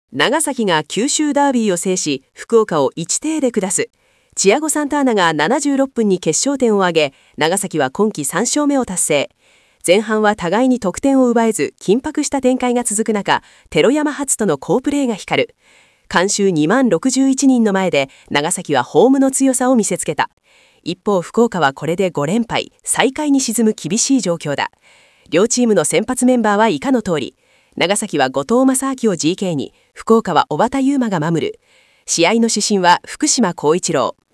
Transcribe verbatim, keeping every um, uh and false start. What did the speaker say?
長崎が九州ダービーを制し、福岡をいちていで下す。チアゴ・サンターナがななじゅうろっぷんに決勝点を挙げ、長崎は今季さんしょうめを達成。前半は互いに得点を奪えず、緊迫した展開が続く中、テロ山発との好プレーが光る。観衆にまんろくじゅういちにんの前で、長崎はホームの強さを見せつけた。一方、福岡はこれでごれんぱい、最下位に沈む厳しい状況だ。両チームの先発メンバーは以下の通り。長崎は後藤正明を ジーケー に、福岡は小畑勇馬が守る。試合の主審は福島光一郎。